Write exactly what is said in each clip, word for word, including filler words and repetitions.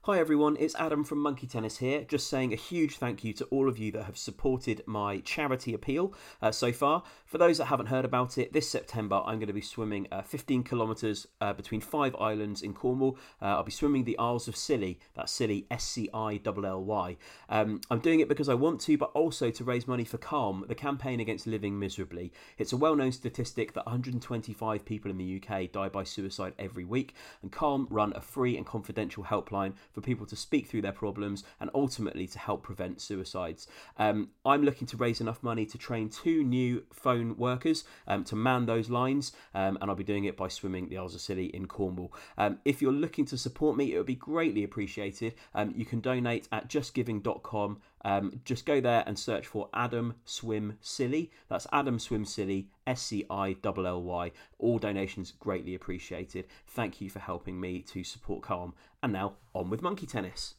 Hi everyone, it's Adam from Monkey Tennis here, just saying a huge thank you to all of you that have supported my charity appeal uh, so far. For those that haven't heard about it, this September I'm going to be swimming uh, fifteen kilometres uh, between five islands in Cornwall. Uh, I'll be swimming the Isles of Scilly, that's Scilly, S C I L L Y. Um, I'm doing it because I want to, but also to raise money for Calm, the campaign against living miserably. It's a well-known statistic that one hundred twenty-five people in the U K die by suicide every week, and Calm run a free and confidential helpline for people to speak through their problems and ultimately to help prevent suicides. Um, I'm looking to raise enough money to train two new phone workers um, to man those lines, um, and I'll be doing it by swimming the Isles of Scilly in Cornwall. Um, if you're looking to support me, it would be greatly appreciated. Um, you can donate at just giving dot com. Um, just go there and search for Adam Swim Scilly. That's Adam Swim Scilly, S C I L L Y. All donations greatly appreciated. Thank you for helping me to support Calm. And now, on with Monkey Tennis.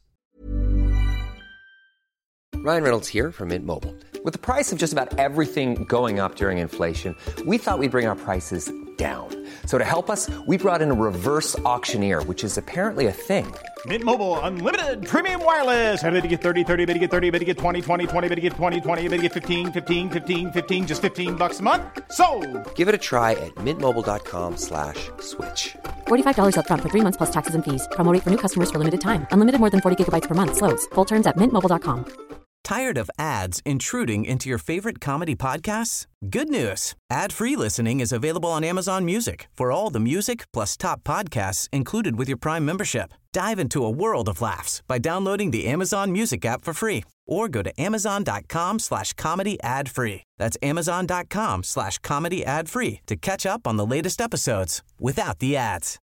Ryan Reynolds here from Mint Mobile. With the price of just about everything going up during inflation, we thought we'd bring our prices down. So to help us, we brought in a reverse auctioneer, which is apparently a thing. Mint Mobile Unlimited Premium Wireless. How to get thirty, thirty, how to get thirty, how to get twenty, twenty, twenty, how to get twenty, twenty, how to get fifteen, fifteen, fifteen, fifteen, just fifteen bucks a month? Sold! Give it a try at mintmobile.com slash switch. forty-five dollars up front for three months plus taxes and fees. Promo rate for new customers for limited time. Unlimited more than forty gigabytes per month. Slows full terms at mint mobile dot com. Tired of ads intruding into your favorite comedy podcasts? Good news. Ad-free listening is available on Amazon Music for all the music plus top podcasts included with your Prime membership. Dive into a world of laughs by downloading the Amazon Music app for free or go to amazon.com slash comedy ad free. That's amazon.com slash comedy ad free to catch up on the latest episodes without the ads.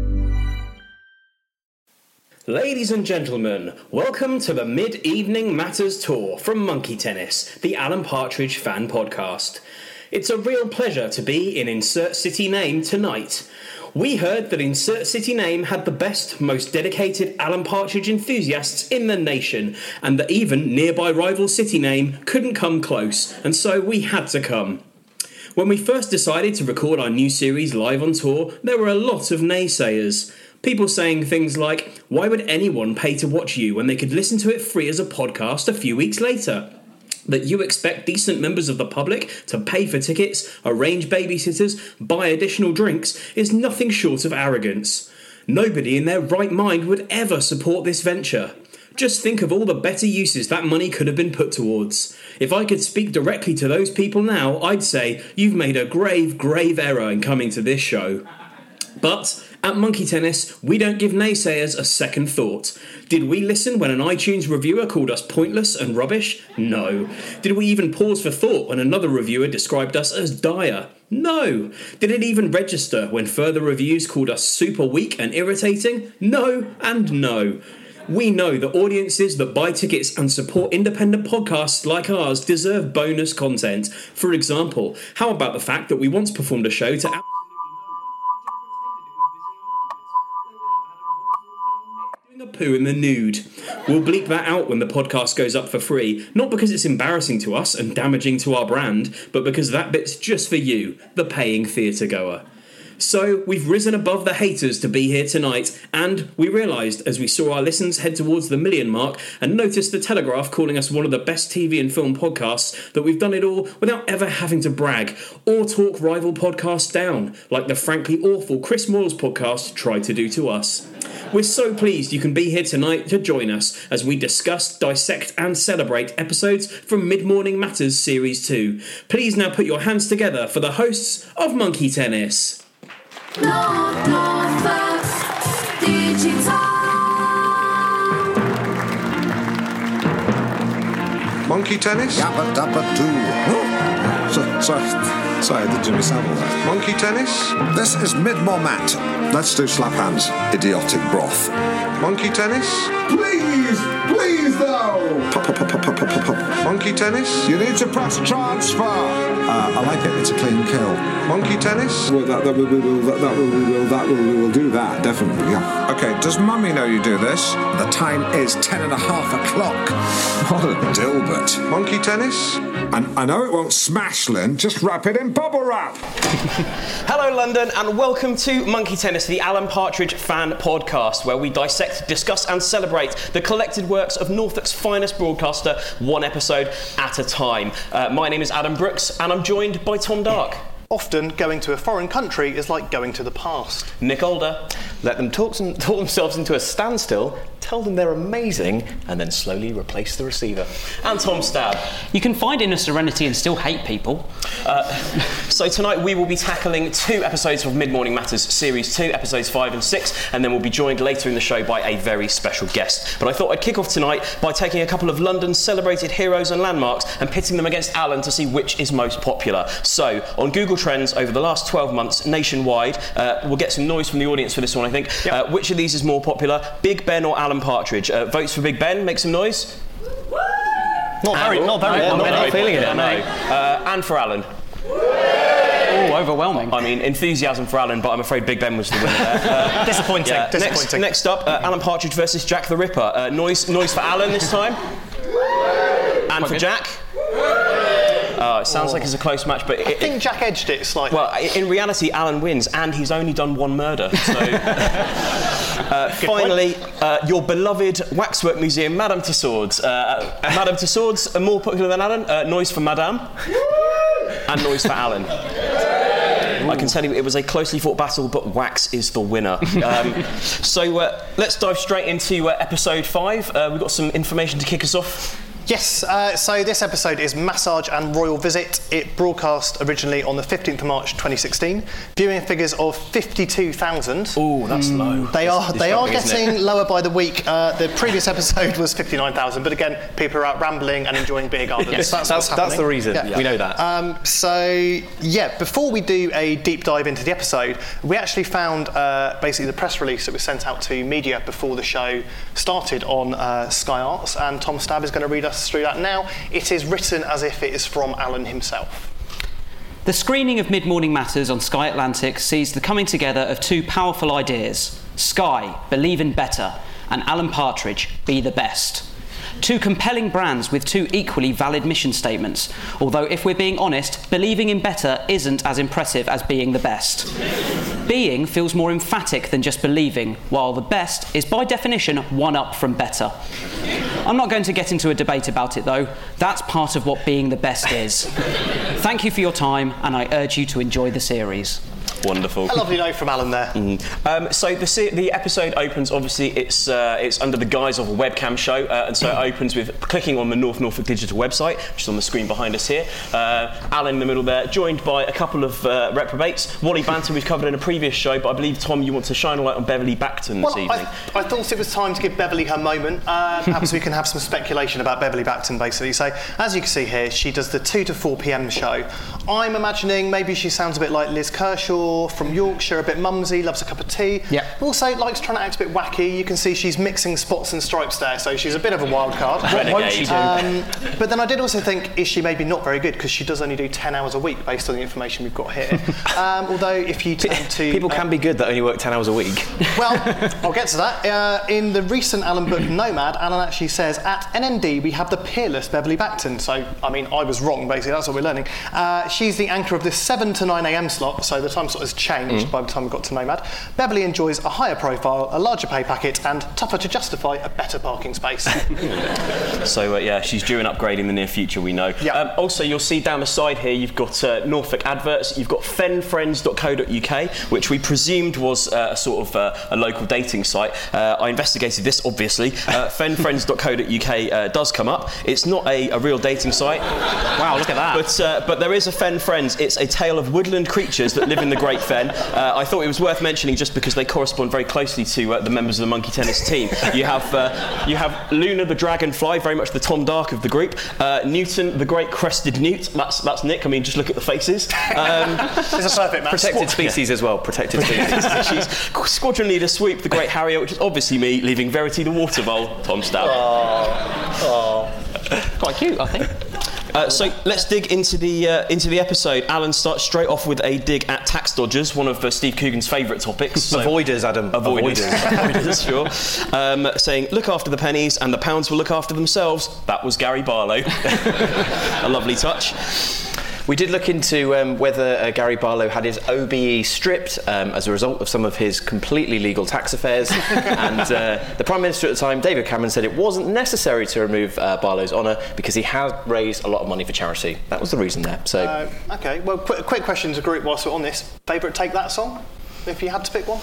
Ladies and gentlemen, welcome to the Mid-Evening Matters Tour from Monkey Tennis, the Alan Partridge fan podcast. It's a real pleasure to be in Insert City Name tonight. We heard that Insert City Name had the best, most dedicated Alan Partridge enthusiasts in the nation, and that even nearby rival City Name couldn't come close, and so we had to come. When we first decided to record our new series live on tour, there were a lot of naysayers. People saying things like, why would anyone pay to watch you when they could listen to it free as a podcast a few weeks later? That you expect decent members of the public to pay for tickets, arrange babysitters, buy additional drinks is nothing short of arrogance. Nobody in their right mind would ever support this venture. Just think of all the better uses that money could have been put towards. If I could speak directly to those people now, I'd say, you've made a grave, grave error in coming to this show. But at Monkey Tennis, we don't give naysayers a second thought. Did we listen when an iTunes reviewer called us pointless and rubbish? No. Did we even pause for thought when another reviewer described us as dire? No. Did it even register when further reviews called us super weak and irritating? No and no. We know that audiences that buy tickets and support independent podcasts like ours deserve bonus content. For example, how about the fact that we once performed a show to... a poo in the nude. We'll bleep that out when the podcast goes up for free, not because it's embarrassing to us and damaging to our brand, but because that bit's just for you, the paying theatre goer. So we've risen above the haters to be here tonight, and we realised as we saw our listens head towards the million mark and noticed the Telegraph calling us one of the best T V and film podcasts that we've done it all without ever having to brag or talk rival podcasts down, like the frankly awful Chris Moyles podcast tried to do to us. We're so pleased you can be here tonight to join us as we discuss, dissect and celebrate episodes from Mid-Morning Matters Series two. Please now put your hands together for the hosts of Monkey Tennis. North, Northwest Digital. Monkey Tennis? Yappa Dabba Doo. So, sorry, sorry, the Jimmy Savile there. Monkey Tennis? This is Mid-More Matt. Let's do slap hands. Idiotic broth. Monkey Tennis? Please, please though. Pop, pop, pop, pop, pop, pop, pop. Monkey tennis? You need to press transfer. Uh, I like it. It's a clean kill. Monkey tennis? Well, that, that, we will, that, that, we will, that, we will, we will do that, definitely, yeah. Okay, does Mummy know you do this? The time is ten and a half o'clock. What a dilbert. Monkey tennis? And I know it won't smash, Lynn. Just wrap it in bubble wrap. Hello, London, and welcome to Monkey Tennis, the Alan Partridge fan podcast, where we dissect, discuss, and celebrate the collected works of Norfolk's finest broadcaster, one episode at a time. Uh, my name is Adam Brooks, and I'm joined by Tom Dark. Often, going to a foreign country is like going to the past. Nick Older. Let them talk, some, talk themselves into a standstill, tell them they're amazing, and then slowly replace the receiver. And Tom Stab. You can find inner serenity and still hate people. Uh, so tonight we will be tackling two episodes of Mid Morning Matters Series two, episodes five and six, and then we'll be joined later in the show by a very special guest. But I thought I'd kick off tonight by taking a couple of London's celebrated heroes and landmarks and pitting them against Alan to see which is most popular. So, on Google Trends over the last twelve months nationwide, uh, we'll get some noise from the audience for this one, I think. Yep. Uh, which of these is more popular, Big Ben or Alan Partridge? Uh, votes for Big Ben, make some noise. Not very, not very, no, not not very feeling it. No. Uh, and for Alan. Oh, overwhelming. I mean, enthusiasm for Alan, but I'm afraid Big Ben was the winner there. Uh, disappointing, yeah. disappointing. Next, next up, uh, Alan Partridge versus Jack the Ripper. Uh, noise, noise for Alan this time. And Quite for good. Jack. Uh, it sounds oh. like it's a close match, but... It, I think Jack edged it slightly. Well, in reality, Alan wins, and he's only done one murder, so... uh, finally, uh, your beloved waxwork museum, Madame Tussauds. Uh, Madame Tussauds are more popular than Alan. Uh, noise for Madame. And noise for Alan. Ooh. I can tell you it was a closely fought battle, but wax is the winner. Um, so uh, let's dive straight into uh, episode five. Uh, we've got some information to kick us off. Yes, uh, so this episode is Massage and Royal Visit. It broadcast originally on the fifteenth of March twenty sixteen. Viewing figures of fifty-two thousand. Oh, that's mm. low. They that's are they are getting lower by the week. Uh, the previous episode was fifty-nine thousand, but again, people are out rambling and enjoying beer gardens. Yes, that's, that's, that's the reason. Yeah. We know that. Um, so, yeah, before we do a deep dive into the episode, we actually found uh, basically the press release that was sent out to media before the show started on uh, Sky Arts, and Tom Stab is going to read us through that now. It is written as if it is from Alan himself. The screening of Mid Morning Matters on Sky Atlantic sees the coming together of two powerful ideas. Sky, believe in better, and Alan Partridge, be the best. Two compelling brands with two equally valid mission statements. Although, if we're being honest, believing in better isn't as impressive as being the best. Being feels more emphatic than just believing, while the best is by definition one up from better. I'm not going to get into a debate about it though. That's part of what being the best is. Thank you for your time, and I urge you to enjoy the series. Wonderful. A lovely note from Alan there. Mm. Um, so the se- the episode opens, obviously it's uh, it's under the guise of a webcam show, uh, and so it opens with clicking on the North Norfolk Digital website, which is on the screen behind us here. Uh, Alan in the middle there, joined by a couple of uh, reprobates. Wally Banton we've covered in a previous show, but I believe, Tom, you want to shine a light on Beverly Backton well, this evening. I, I thought it was time to give Beverly her moment. Uh, perhaps we can have some speculation about Beverly Backton, basically. So, as you can see here, she does the two to four p.m. show. I'm imagining maybe she sounds a bit like Liz Kershaw from Yorkshire, a bit mumsy, loves a cup of tea. Yeah. Also likes trying to act a bit wacky. You can see she's mixing spots and stripes there, so she's a bit of a wild card. What won't she do? Um, but then I did also think, is she maybe not very good, because she does only do ten hours a week based on the information we've got here. Um, although if you turn to... People can uh, be good that only work ten hours a week. Well, I'll get to that. Uh, in the recent Alan book Nomad, Alan actually says, at N N D we have the peerless Beverly Backton. So, I mean, I was wrong, basically, that's what we're learning. Uh, she's the anchor of this seven to nine a.m. slot, so the time slot has changed mm. by the time we got to Nomad. Beverly enjoys a higher profile, a larger pay packet, and tougher to justify a better parking space. So uh, yeah, she's due an upgrade in the near future, we know. Yep. Um, also, you'll see down the side here, you've got uh, Norfolk adverts. You've got fen friends dot co dot uk, which we presumed was uh, a sort of uh, a local dating site. Uh, I investigated this, obviously. Uh, fen friends dot co dot uk uh, does come up. It's not a, a real dating site. Wow, look at that. But uh, but there is a Fen Friends. It's a tale of woodland creatures that live in the Great Fen. Uh, I thought it was worth mentioning just because they correspond very closely to uh, the members of the Monkey Tennis team. You have uh, you have Luna the Dragonfly, very much the Tom Dark of the group. Uh, Newton the Great Crested Newt. That's that's Nick. I mean, just look at the faces. Um, it's a perfect match. Protected species yeah. as well. Protected species. She's Squadron Leader Swoop, the Great Harrier, which is obviously me, leaving Verity the Water Vole, Tom Stab. Oh. Oh. Quite cute, I think. Uh, so let's dig into the uh, into the episode. Alan starts straight off with a dig at tax dodgers, one of uh, Steve Coogan's favourite topics. So avoiders, Adam. Avoiders. Avoiders, sure. Um, saying, look after the pennies and the pounds will look after themselves. That was Gary Barlow. A lovely touch. We did look into um, whether uh, Gary Barlow had his O B E stripped um, as a result of some of his completely legal tax affairs. And uh, the Prime Minister at the time, David Cameron, said it wasn't necessary to remove uh, Barlow's honour because he had raised a lot of money for charity. That was the reason there. So, uh, OK, well, quick, quick question to group whilst we're on this. Favourite Take That song? If you had to pick one?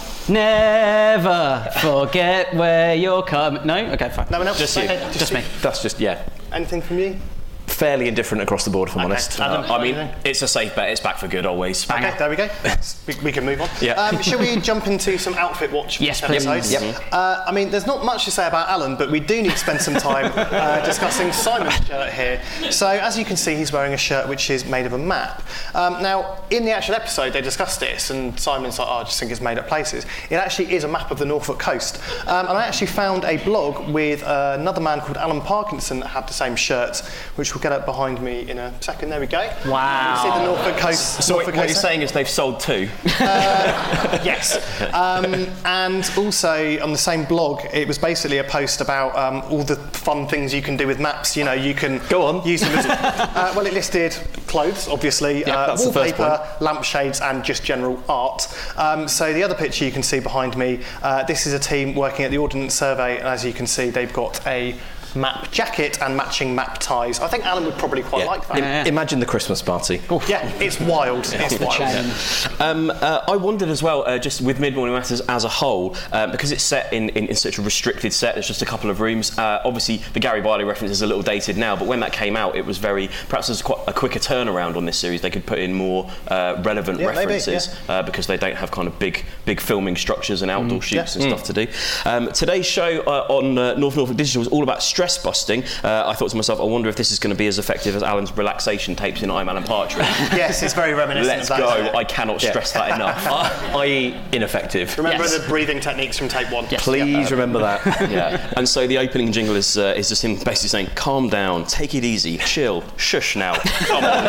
Never forget where you're coming. No? OK, fine. No one else? Just you. Okay, just, just me. That's just, yeah. Anything from you? Fairly indifferent across the board, if I'm okay. honest. Adam, uh, I mean, it's a safe bet. It's back for good always. Banger. Okay, there we go. we, we can move on. Yeah. Um, shall we jump into some outfit watch? Yes, please. Yep. Uh, I mean, there's not much to say about Alan, but we do need to spend some time uh, discussing Simon's shirt here. So, as you can see, he's wearing a shirt which is made of a map. Um, now, in the actual episode, they discussed this, and Simon's like, oh, I just think it's made up places. It actually is a map of the Norfolk coast. Um, and I actually found a blog with uh, another man called Alan Parkinson that had the same shirt, which will get up behind me in a second. There we go. Wow. You see the Norfolk coast. So Norfolk what coast you're saying is they've sold two? Uh, yes. Um, and also on the same blog, it was basically a post about um, all the fun things you can do with maps. You know, you can go on use them as uh, well. It listed clothes, obviously, yeah, uh, that's wallpaper, lampshades, and just general art. Um, so the other picture you can see behind me, uh, this is a team working at the Ordnance Survey, and as you can see, they've got a map jacket and matching map ties. I think Alan would probably quite yeah. like that. I- yeah. Imagine the Christmas party. Oof. Yeah, it's wild. Yeah. It's wild. Yeah. Um, uh, I wondered as well, uh, just with Mid Morning Matters as a whole, uh, because it's set in, in, in such a restricted set, there's just a couple of rooms. Uh, obviously, the Gary Barlow reference is a little dated now, but when that came out, it was very, perhaps there's quite a quicker turnaround on this series. They could put in more uh, relevant yeah, references maybe, yeah. uh, because they don't have kind of big, big filming structures and outdoor Mm, shoots yeah. and Mm. stuff to do. Um, today's show uh, on uh, North Norfolk Digital was all about stress busting. Uh, I thought to myself, I wonder if this is going to be as effective as Alan's relaxation tapes in I'm Alan Partridge. Yes, it's very reminiscent Let's of that. go. I cannot Yeah. stress that enough. that is ineffective. Remember Yes. the breathing techniques from take one. Yes. Please remember that. Yeah. And so the opening jingle is uh, is just him basically saying, calm down, take it easy, chill, shush now. Come on.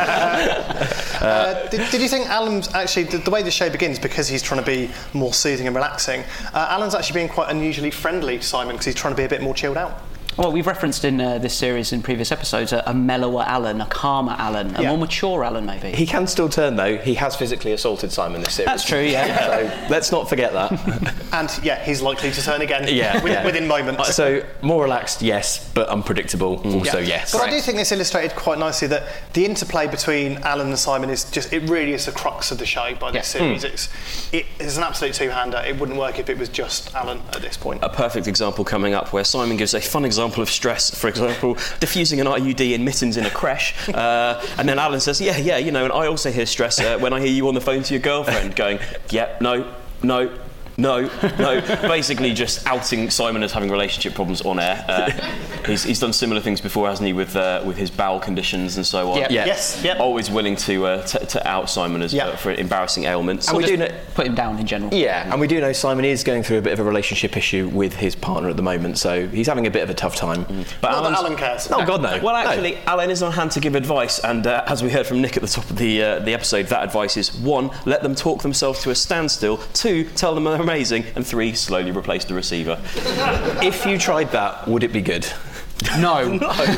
Uh, did, did you think Alan's actually, the, the way the show begins, because he's trying to be more soothing and relaxing, uh, Alan's actually being quite unusually friendly to Simon because he's trying to be a bit more chilled out? Well, we've referenced in uh, this series in previous episodes a, a mellower Alan, a calmer Alan, a Yeah. more mature Alan, maybe. He can still turn, though. He has physically assaulted Simon this series. That's true, yeah. So let's not forget that. And yeah, he's likely to turn again Yeah, within, yeah. within moments. So more relaxed, yes, but unpredictable, also yes. But I do think this illustrated quite nicely that the interplay between Alan and Simon is just, it really is the crux of the show by this Yeah. series. Mm. It's, it is an absolute two-hander. It wouldn't work if it was just Alan at this point. A perfect example coming up where Simon gives a fun example of stress, for example, diffusing an I U D in mittens in a creche, uh, and then Alan says, yeah, yeah, you know, and I also hear stress uh, when I hear you on the phone to your girlfriend going, yeah, no, no, no, no, basically just outing Simon as having relationship problems on air. Uh, he's, he's done similar things before, hasn't he, with uh, with his bowel conditions and so on. Yep. Yeah. Yes, yep. Always willing to uh, t- to out Simon as Yeah. uh, for embarrassing ailments. And we do know, Put him down in general. yeah, and we do know Simon is going through a bit of a relationship issue with his partner at the moment, so he's having a bit of a tough time. But Not that Alan's- Alan cares. Oh God, no. Well, No. actually, Alan is on hand to give advice, and uh, as we heard from Nick at the top of the uh, the episode, that advice is one, let them talk themselves to a standstill; two, tell them they're amazing; and three, slowly replace the receiver. If you tried that, would it be good? No.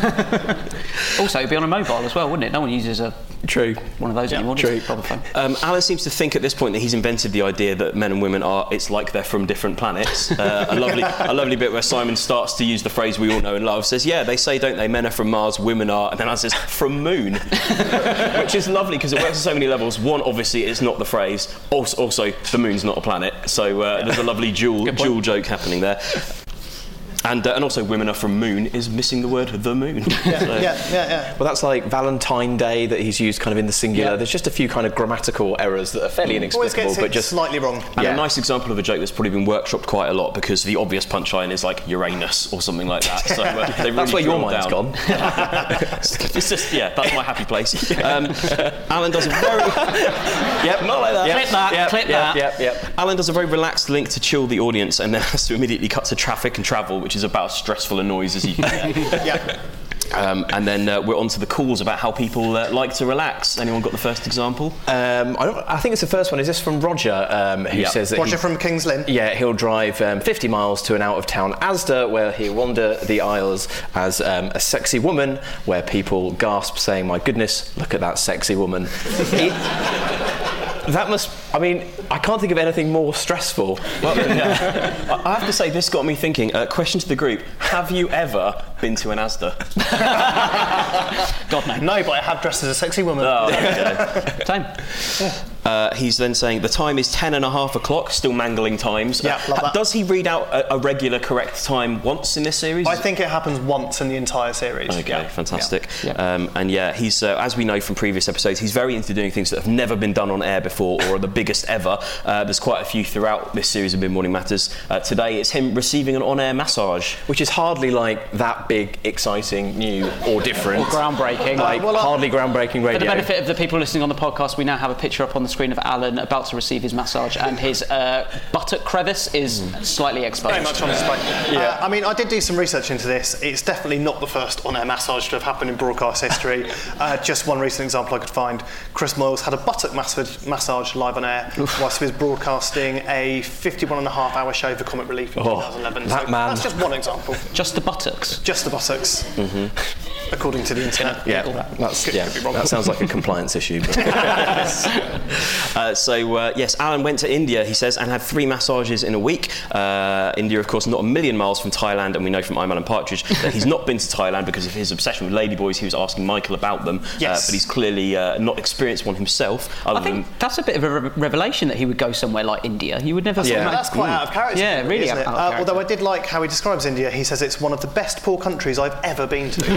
Also, it'd be on a mobile as well, wouldn't it? No one uses a True. one of those anymore. true. Just a proper phone. Um, Alan seems to think at this point that he's invented the idea that men and women are, it's like they're from different planets. Uh, a lovely a lovely bit where Simon starts to use the phrase we all know and love, says, yeah, they say, don't they, men are from Mars, women are, and then Alan says, from Moon. Which is lovely because it works on so many levels. One, obviously, it's not the phrase. Also, also the moon's not a planet. So uh, there's a lovely dual, dual joke happening there. And, uh, and also, women are from Moon is missing the word the moon. Yeah, So- yeah, yeah, yeah. Well, that's like Valentine Day that he's used kind of in the singular. Yeah. There's just a few kind of grammatical errors that are fairly Always inexplicable, gets but it just slightly wrong. And Yeah. a nice example of a joke that's probably been workshopped quite a lot because the obvious punchline is like Uranus or something like that. So uh, they really that's where your drilled mind's down. gone. It's just, yeah, that's my happy place. Um, Alan does a very... yep, not like that. Yep, Clip that, yep, clip yep, that. Yep, yep. Alan does a very relaxed link to chill the audience and then has to immediately cut to traffic and travel, which is about as stressful a noise as you can get. Yeah. Um, and then uh, we're on to the calls about how people uh, like to relax. Anyone got the first example? Um, I, don't, I think it's the first one. Is this from Roger, um, who yep. says that Roger he, from Kings Lynn. Yeah, he'll drive um, fifty miles to an out-of-town Asda where he'll wander the aisles as um, a sexy woman, where people gasp, saying, "My goodness, look at that sexy woman." he, that must. I mean, I can't think of anything more stressful. Well, yeah. I have to say, this got me thinking. Uh, question to the group: have you ever been to an Asda? God no. No, but I have dressed as a sexy woman. Oh, okay. Same. Yeah. Uh, he's then saying the time is ten and a half o'clock, still mangling times. Yeah, uh, love that. Does he read out a, a regular correct time once in this series? I think it happens once in the entire series. Okay, yeah. fantastic. Yeah. Um, and yeah, he's uh, as we know from previous episodes, he's very into doing things that have never been done on air before or are the biggest ever. Uh, there's quite a few throughout this series of Mid Morning Matters. Uh, today it's him receiving an on-air massage, which is hardly like that big, exciting, new or different. Or groundbreaking. Like Uh, well, uh, hardly groundbreaking radio. For the benefit of the people listening on the podcast, we now have a picture up on the screen of Alan about to receive his massage, and his uh, buttock crevice is slightly exposed. Very much on display. Yeah. Uh, I mean, I did do some research into this. It's definitely not the first on-air massage to have happened in broadcast history. uh, just one recent example I could find. Chris Moyles had a buttock massage, massage live on air whilst he was broadcasting a fifty-one and a half hour show for Comic Relief in Oh, twenty eleven. that so man. That's just one example. Just the buttocks? Just the buttocks. Mm-hmm. According to the internet. Yeah, that's, Could- yeah could be wrong. that sounds like a compliance issue. But Uh, so, uh, yes, Alan went to India, he says, and had three massages in a week. Uh, India, of course, not a million miles from Thailand, and we know from I'm Alan Partridge that he's not been to Thailand because of his obsession with ladyboys. He was asking Michael about them, Yes. uh, but he's clearly uh, not experienced one himself. Other I think than that's a bit of a re- revelation that he would go somewhere like India. You would never Yeah. think that. That's quite out of character. Yeah, really isn't out it? of Uh, character. although I did like how he describes India. He says it's one of the best poor countries I've ever been to.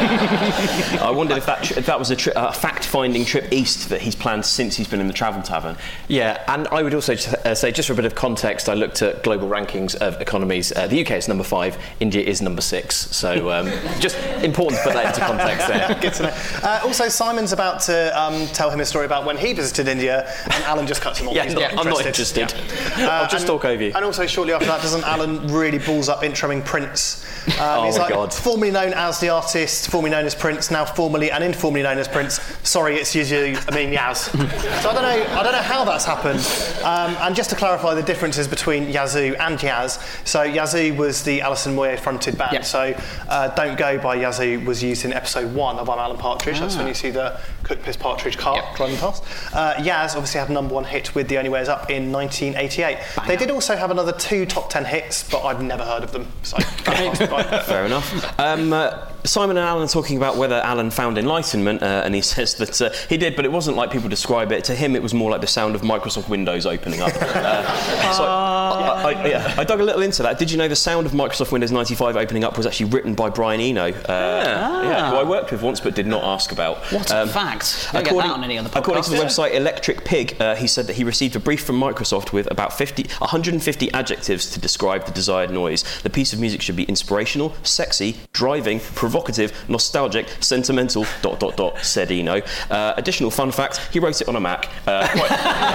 I wondered if that, if that was a, tri- a fact-finding trip east that he's planned since he's been in the Travel Tavern. yeah, and I would also uh, say, just for a bit of context, I looked at global rankings of economies. Uh, the U K is number five, India is number six. So um, just important to put that into context there. Good to know. Uh, also, Simon's about to um, tell him a story about when he visited India, and Alan just cuts him off. Yeah, He's yeah, I'm not interested. Yeah. I'll just and, talk over you. And also, shortly after that, doesn't Alan really balls up introing Prince? Um, Oh he's my like, God. formerly known as the artist, formerly known as Prince, now formally and informally known as Prince. Sorry, it's Yazoo, I mean Yaz. So I don't know, I don't know how that's happened. Um, and just to clarify the differences between Yazoo and Yaz. So Yazoo was the Alison Moyet fronted band. Yep. So uh, Don't Go by Yazoo was used in episode one of I'm Alan Partridge. That's when you see the Cook Piss Partridge car Yep. driving past. Uh, Yaz obviously had a number one hit with The Only Way Is Up in nineteen eighty-eight. They did also have another two top ten hits, but I've never heard of them. So Fair enough. Um, uh, Simon and Alan are talking about whether Alan found enlightenment, uh, and he says that uh, he did, but it wasn't like people describe it. To him, it was more like the sound of Microsoft Windows opening up. Uh, so I, I, I, yeah, I dug a little into that. Did you know the sound of Microsoft Windows ninety-five opening up was actually written by Brian Eno, uh, Ah. yeah, who I worked with once but did not ask about. What a fact. Don't get according, that on any other according to the podcast. website Electric Pig, uh, he said that he received a brief from Microsoft with about fifty, one hundred fifty adjectives to describe the desired noise. The piece of music should be inspirational, sexy, driving, provocative, nostalgic, sentimental, dot, dot, dot, said Eno. Uh, additional fun fact, he wrote it on a Mac. Uh, quite,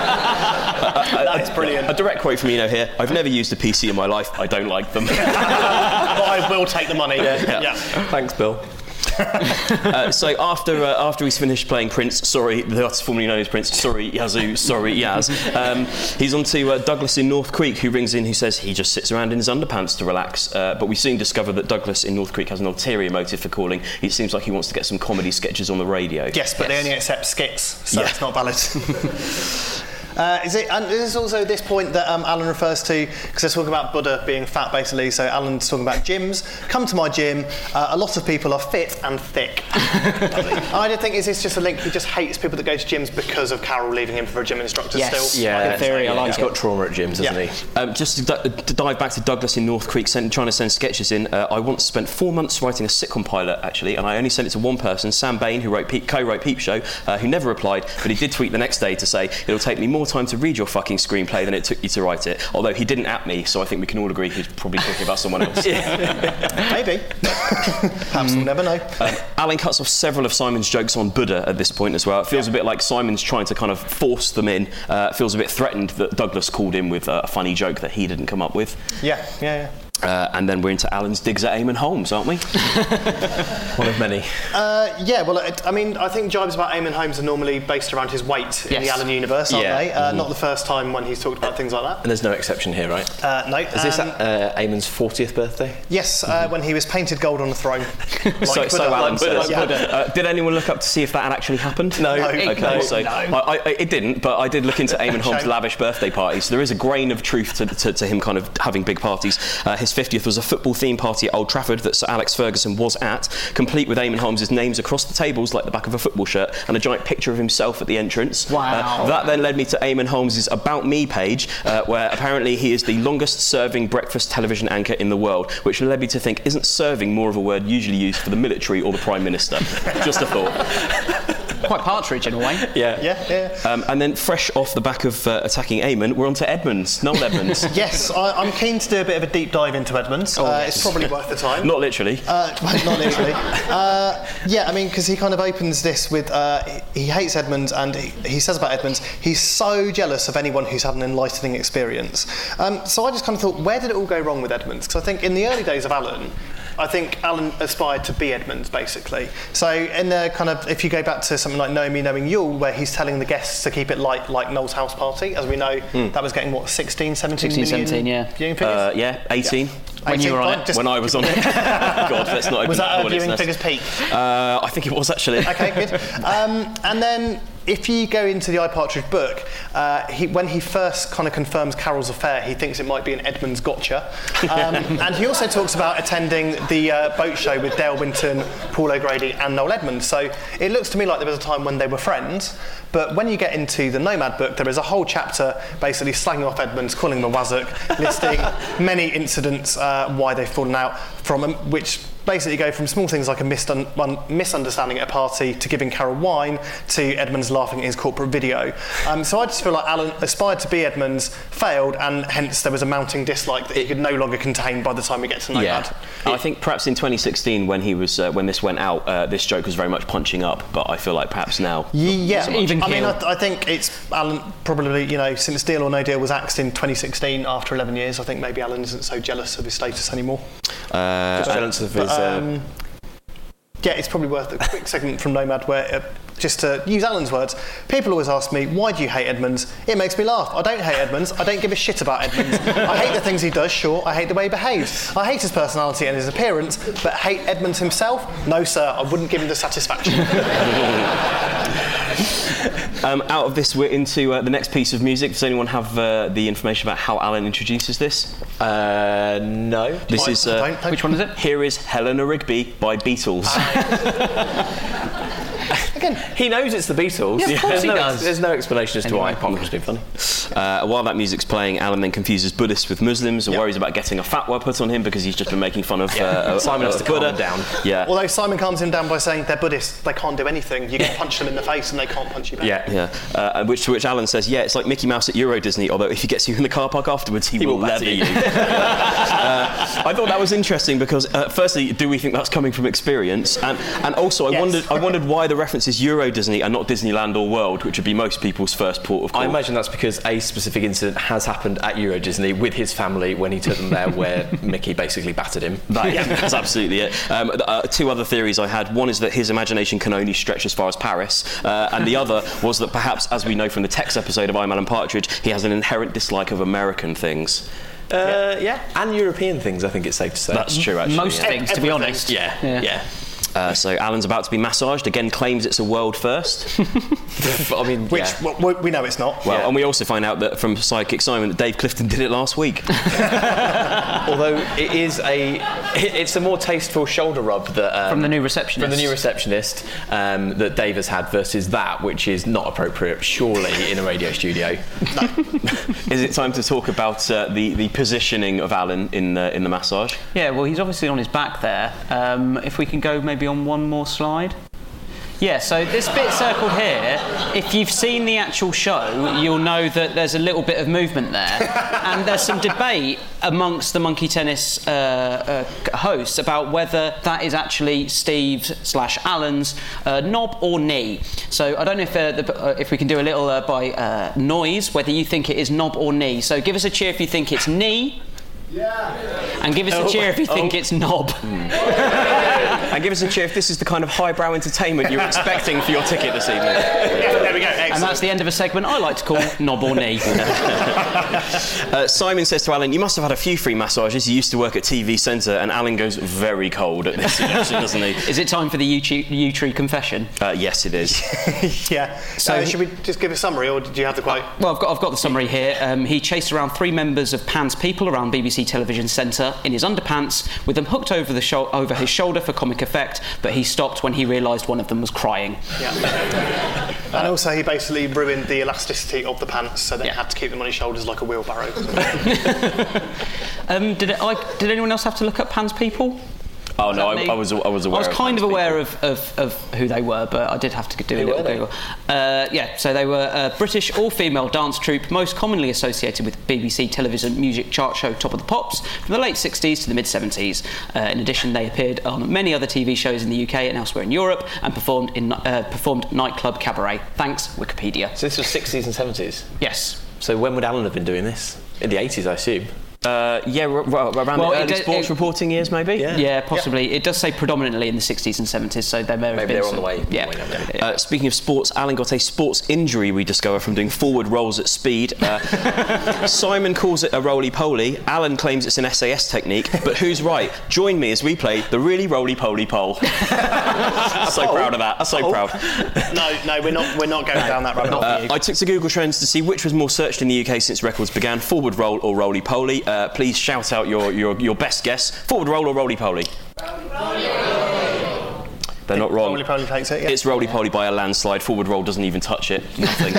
That's brilliant. a direct quote from Eno here. I've never used a P C in my life. I don't like them. But I will take the money. Yeah. yeah. Thanks, Bill. uh, so after uh, after he's finished playing Prince, sorry, the artist formerly known as Prince, sorry Yazoo, sorry Yaz, um, he's on to uh, Douglas in North Creek, who rings in, who says he just sits around in his underpants to relax. Uh, but we soon discover that Douglas in North Creek has an ulterior motive for calling. It seems like he wants to get some comedy sketches on the radio. Yes, but they only accept skits, so Yeah. it's not valid. Uh, is it? And this is also this point that um, Alan refers to, because they're talking about Buddha being fat, basically. So Alan's talking about gyms. Come to my gym. Uh, a lot of people are fit and thick. I did think, is this just a link? He just hates people that go to gyms because of Carol leaving him for a gym instructor. Yes. Still, Yeah, Good theory, I like he's it. got trauma at gyms, hasn't Yeah. he? Um, just to, d- to dive back to Douglas in North Creek, send, trying to send sketches in. Uh, I once spent four months writing a sitcom pilot, actually, and I only sent it to one person, Sam Bain, who wrote Pe- co-wrote Peep Show, uh, who never replied, but he did tweet the next day to say, it'll take me more time to read your fucking screenplay than it took you to write it. Although he didn't at me, so I think we can all agree he's probably talking about someone else. Maybe. Perhaps we'll never know. Um, Alan cuts off several of Simon's jokes on Buddha at this point as well. It feels a bit like Simon's trying to kind of force them in. Uh, it feels a bit threatened that Douglas called in with uh, a funny joke that he didn't come up with. Yeah, yeah, yeah. Uh, and then we're into Alan's digs at Eamon Holmes, aren't we? One of many. Uh, yeah, well, it, I mean, I think jibes about Eamon Holmes are normally based around his weight in Yes. the Alan universe, aren't Yeah. they? Uh, Mhm. Not the first time when he's talked about things like that. And there's no exception here, right? Uh, no. Is this um, uh, Eamon's fortieth birthday? Yes, uh, when he was painted gold on the throne. Like so, so Buddha. Alan Like says. Buddha, yeah. Uh, did anyone look up to see if that had actually happened? No. No. Okay, No. so No. I, I, it didn't, but I did look into Eamon Holmes' Shame. lavish birthday party, so there is a grain of truth to, to, to him kind of having big parties. Uh, his fiftieth was a football-themed party at Old Trafford that Sir Alex Ferguson was at, complete with Eamon Holmes' names across the tables like the back of a football shirt and a giant picture of himself at the entrance. Wow. Uh, that then led me to Eamon Holmes' About Me page, uh, where apparently he is the longest-serving breakfast television anchor in the world, which led me to think, isn't serving more of a word usually used for the military or the Prime Minister? Just a thought. Quite Partridge in a way. Yeah. Yeah, yeah. Um, and then fresh off the back of uh, attacking Eamon, we're on to Edmonds, Noel Edmonds. Yes, I, I'm keen to do a bit of a deep dive into Edmonds. Oh, uh, yes. It's probably worth the time. Not literally. Uh, well, not literally. uh, yeah, I mean, because he kind of opens this with uh, he, he hates Edmonds, and he, he says about Edmonds, he's so jealous of anyone who's had an enlightening experience. Um, so I just kind of thought, where did it all go wrong with Edmonds? Because I think in the early days of Alan, I think Alan aspired to be Edmonds, basically. So in the kind of, if you go back to something like Know Me, Knowing Yule, where he's telling the guests to keep it light like Noel's house party, as we know, Mm. that was getting, what, sixteen, seventeen sixteen, million seventeen, yeah. viewing figures? Uh, yeah, eighteen. When you were on fine, it. just- When I was on it. God, let's not open Was that that our door, viewing listeners. figures peak? Uh, I think it was actually. Okay, good. Um, and then if you go into the iPartridge book, uh, he, when he first kind of confirms Carol's affair, he thinks it might be an Edmonds gotcha. Um, and he also talks about attending the uh, boat show with Dale Winton, Paul O'Grady and Noel Edmonds. So it looks to me like there was a time when they were friends. But when you get into the Nomad book, there is a whole chapter basically slagging off Edmonds, calling him a wazzock, listing many incidents uh, why they've fallen out from him, which basically go from small things like a misun- one misunderstanding at a party to giving Carol wine to Edmonds laughing at his corporate video. Um, so I just feel like Alan aspired to be Edmonds, failed, and hence there was a mounting dislike that he could no longer contain by the time we get to Nomad. Yeah, I think perhaps in twenty sixteen when he was uh, when this went out, uh, this joke was very much punching up. But I feel like perhaps now, Yeah, Even I mean, keel. I, th- I think it's Alan probably, you know, since Deal or No Deal was axed in twenty sixteen after eleven years, I think maybe Alan isn't so jealous of his status anymore. uh, Just jealous of his. Uh, Um, yeah, it's probably worth a quick segment from Nomad where, uh, just to use Alan's words, people always ask me, why do you hate Edmonds? It makes me laugh. I don't hate Edmonds. I don't give a shit about Edmonds. I hate the things he does, sure. I hate the way he behaves. I hate his personality and his appearance, but hate Edmonds himself? No, sir, I wouldn't give him the satisfaction. um, out of this, we're into uh, the next piece of music. Does anyone have uh, the information about how Alan introduces this? uh, no. This I- is I uh, don't- don't- Which one is it? Here is Helena Rigby by Beatles. Again, He knows it's the Beatles. Yeah, of course there's he no, does. There's no explanation as to why. Anyway. Apart from just being funny. Uh, while that music's playing, Alan then confuses Buddhists with Muslims and Yep. worries about getting a fatwa put on him because he's just been making fun of Yeah. uh, Simon uh, has to calm Buddha. him down. Yeah. although Simon calms him down by saying they're Buddhists, they can't do anything. You can punch them in the face and they can't punch you back. Yeah. Yeah, uh, which to which Alan says, yeah, it's like Mickey Mouse at Euro Disney, although if he gets you in the car park afterwards, he, He will, will batter leather you. you. uh, I thought that was interesting because, uh, firstly, do we think that's coming from experience? And and also, I Yes. wondered I wondered why the reference is Euro Disney and not Disneyland or World, which would be most people's first port of call. I imagine that's because a specific incident has happened at Euro Disney with his family when he took them there, where Mickey basically battered him. That, yeah, that's absolutely it. Um, uh, two other theories I had. One is that his imagination can only stretch as far as Paris, uh, and the other was that perhaps, as we know from the Tex episode of I'm Alan Partridge, he has an inherent dislike of American things. Uh, yeah, and European things. I think it's safe to say. That's true, actually. Most yeah. things, to be Everything. honest. Yeah, Yeah. yeah. Uh, so Alan's about to be massaged. Again, claims it's a world first. But, I mean, Which yeah. w- w- we know it's not. Well, Yeah. and we also find out that from Sidekick Simon that Dave Clifton did it last week. Although it is a, it's a more tasteful shoulder rub that um, From the new receptionist. From the new receptionist um, that Dave has had versus that, which is not appropriate, surely, in a radio studio. Is it time to talk about uh, the the positioning of Alan in uh, in the massage? Yeah, well, he's obviously on his back there. Um, if we can go maybe on one more slide. Yeah, so this bit circled here, if you've seen the actual show, you'll know that there's a little bit of movement there. And there's some debate amongst the Monkey Tennis uh, uh, hosts about whether that is actually Steve slash Alan's uh, knob or knee. So I don't know if, uh, the, uh, if we can do a little uh, by uh, noise, whether you think it is knob or knee. So give us a cheer if you think it's knee. And give us a cheer if you think Oh. it's knob. And give us a cheer if this is the kind of highbrow entertainment you're expecting for your ticket this evening. Yeah, there we go. And Excellent. that's the end of a segment I like to call knob or knee. Uh, Simon says to Alan, you must have had a few free massages. You used to work at T V Centre, and Alan goes very cold at this suggestion, doesn't he? Is it time for the U-Tree confession? Uh, yes, it is. yeah. So So he- should we just give a summary, or did you have the quote? Well, I've got, I've got the summary here. Um, he chased around three members of Pan's people around B B C Television Centre in his underpants, with them hooked over, the shou- over his shoulder for comic effect, but he stopped when he realised one of them was crying. Yeah. And also, he basically ruined the elasticity of the pants, so they Yeah. had to keep them on his shoulders like a wheelbarrow. Um, did, it, I, did anyone else have to look up Pan's people? Oh no, I, me? I was I was aware. I was of kind Pan's of aware people. of, of, of who they were, but I did have to do a Who little were they? Google. Uh, yeah, so they were a British all-female dance troupe, most commonly associated with B B C television music chart show Top of the Pops from the late sixties to the mid-seventies. Uh, in addition, they appeared on many other T V shows in the U K and elsewhere in Europe, and performed in uh, performed nightclub cabaret. Thanks, Wikipedia. So this was sixties and seventies. Yes. So when would Alan have been doing this? In the eighties, I assume. Uh, yeah, r- r- around Well, the it early did- sports it- reporting years, maybe. Yeah, possibly. It does say predominantly in the sixties and seventies, so they may have Maybe been they're on some- the way. Yeah. on the way down there. Uh, speaking of sports, Alan got a sports injury, we discover, from doing forward rolls at speed. Uh, Simon calls it a roly-poly. Alan claims it's an S A S technique. But who's right? Join me as we play the really roly-poly pole. So proud of that. So proud. no, no, we're not. We're not going down that rabbit hole. Uh, I took to Google Trends to see which was more searched in the U K since records began, forward roll or roly-poly. Uh, please shout out your, your, your best guess. Forward roll or roly-poly? They're not wrong. Roly-poly takes it, yeah. It's roly-poly by a landslide. Forward roll doesn't even touch it. Nothing.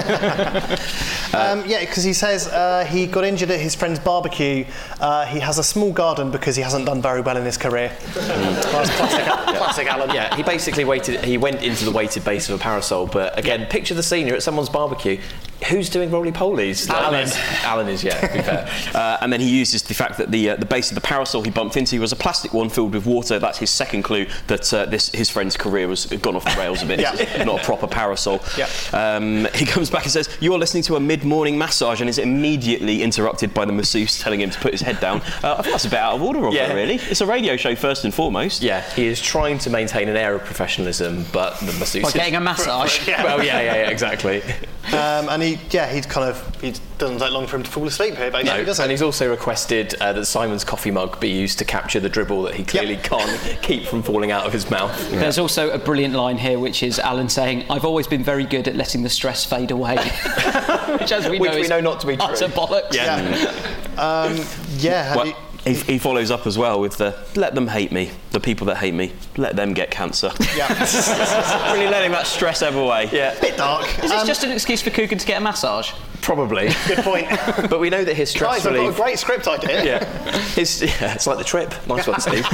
Um, yeah, because he says uh, he got injured at his friend's barbecue. Uh, he has a small garden because he hasn't done very well in his career. That's classic, classic Alan. Yeah, he basically waited. He went into the weighted base of a parasol. But again, picture the scene. You're at someone's barbecue. Who's doing roly-polies? Alan is. Alan is, yeah, to be fair. Uh, and then he uses the fact that the uh, the base of the parasol he bumped into was a plastic one filled with water. That's his second clue that uh, this his friend's career was gone off the rails a bit. Yeah. It's not a proper parasol. Yeah. Um, he comes back and says, "You're listening to a mid-morning massage," and is immediately interrupted by the masseuse telling him to put his head down. Uh, I think that's a bit out of order, of Yeah. it, really. It's a radio show first and foremost. Yeah, he is trying to maintain an air of professionalism, but the masseuse By is- getting a massage. Yeah. Well, yeah, yeah, yeah, exactly. Um, and he, yeah, he's kind of, he doesn't take long for him to fall asleep here, basically, No, does he? and he's also requested uh, that Simon's coffee mug be used to capture the dribble that he clearly can't keep from falling out of his mouth. There's also a brilliant line here, which is Alan saying, "I've always been very good at letting the stress fade away," which, as we Which know, we is know not to be true. utter bollocks. Yeah. um, yeah, have Well, you- he, he follows up as well with the "let them hate me, the people that hate me, let them get cancer." yeah. Really letting that stress ebb away. Yeah, Bit dark. Is this Um, just an excuse for Coogan to get a massage? probably. Good point. But we know that his stress Guys, I've got a relief. great script idea. Yeah. His, yeah, it's like the trip. Nice one, Steve.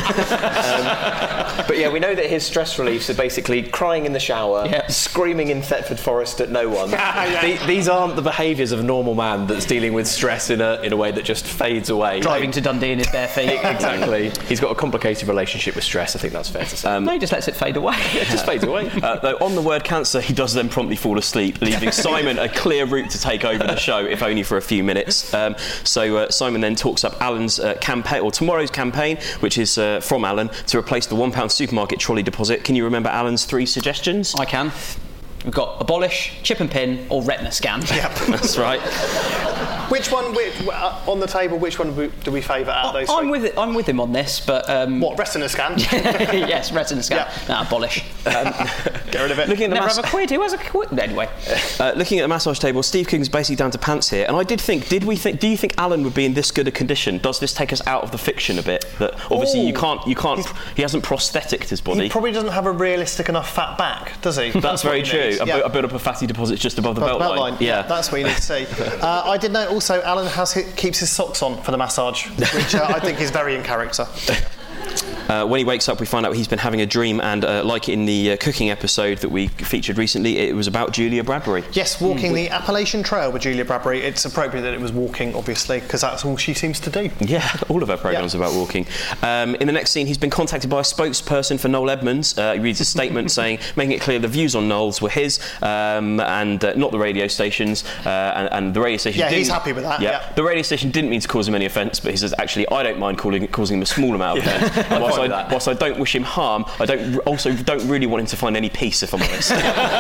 um, but yeah, we know that his stress reliefs are basically crying in the shower, Yeah. screaming in Thetford Forest at no one. Yeah. The- these aren't the behaviours of a normal man that's dealing with stress in a in a way that just fades away. Driving to Dundee in his bare feet. Exactly. He's got a complicated relationship with stress. I think that's fair to say. Um, No, he just lets it fade away. it just fades away. Uh, though on the word cancer, he does then promptly fall asleep, leaving Simon a clear route to take over the show, if only for a few minutes. Um, so uh, Simon then talks up Alan's uh, campaign, or tomorrow's campaign, which is uh, from Alan, to replace the one pound supermarket trolley deposit. Can you remember Alan's three suggestions? I can. We've got abolish, chip and pin, or retina scan. Yep. That's right. Which one, which, uh, on the table, which one do we, do we favour out of those I'm three? with it. I'm with him on this, but um, What, retina scan? yes, retina scan. Yeah. No, abolish. Um, Get rid of it. looking at the Never mas- have a quid. Who has a quid? Anyway, Uh, looking at the massage table, Steve Coogan's basically down to pants here, and I did think, did we think, do you think Alan would be in this good a condition? Does this take us out of the fiction a bit? That obviously you Ooh. can't, you can't, he hasn't prostheticed his body. He probably doesn't have a realistic enough fat back, does he? That's very what he true. needs. A, Yeah. bu- a build up of fatty deposits just above the Above belt, the belt line. Yeah. That's what you need to see. Uh, I did note also Alan has keeps his socks on for the massage, which uh, I think is very in character. Uh, when he wakes up, we find out he's been having a dream, and uh, like in the uh, cooking episode that we featured recently, it was about Julia Bradbury. Yes, walking mm. the Appalachian Trail with Julia Bradbury. It's appropriate that it was walking, obviously, because that's all she seems to do. Yeah, all of her programmes yeah. are about walking. Um, in the next scene, he's been contacted by a spokesperson for Noel Edmonds. Uh, he reads a statement saying, making it clear the views on Noel's were his, um, and uh, not the radio station's. Uh, and, and the radio station. Yeah, didn't, he's happy with that. Yeah, yeah, the radio station didn't mean to cause him any offence, but he says, actually, I don't mind calling, causing him a small amount of offence. Yeah. whilst, I, whilst I don't wish him harm, I don't also don't really want him to find any peace, if I'm honest. uh,